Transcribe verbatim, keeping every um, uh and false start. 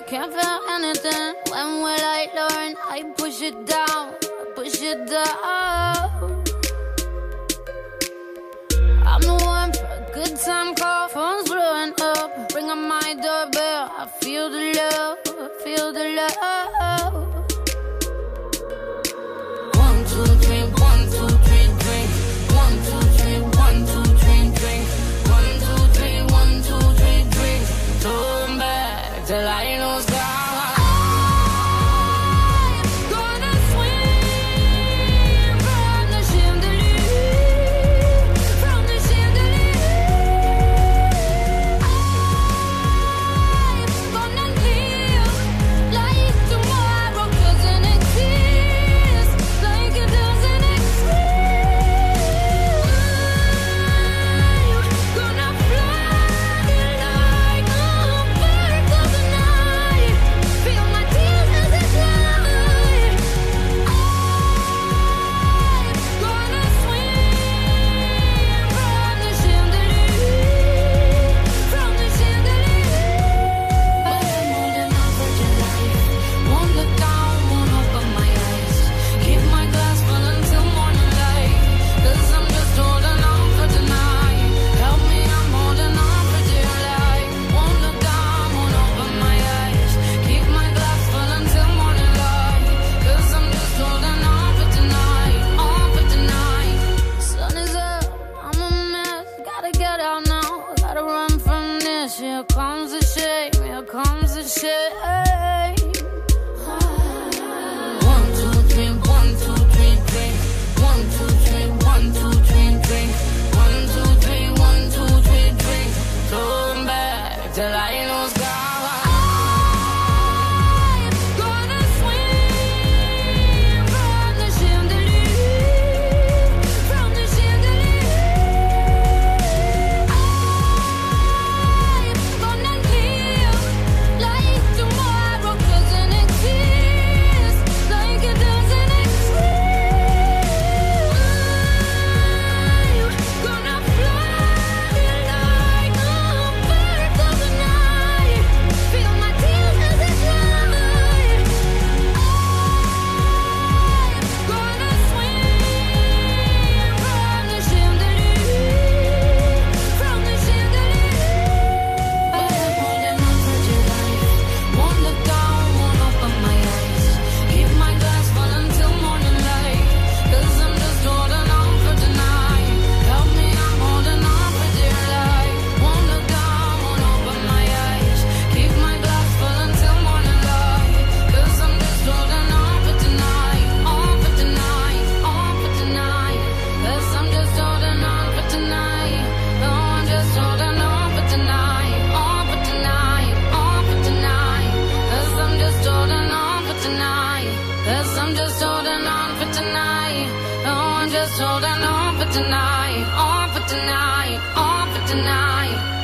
can't feel anything. When will I learn? I push it down, push it down. I'm the one for a good time call. Phone's blowing up, ring on my doorbell. I feel the love, I feel the love. One, two, three, one, two, three, drink. One, two, three, one, two, three, drink. One, two, three, one, two, three, drink. Turn back till I know sky. Here comes the shame, here comes the shame. One, two, three, one, two, three, drink. One, two, three, one, two, three, drink. One, two, three, one, two, three, drink. Turn back till I know sky. Holding on for tonight, on for tonight, on for tonight.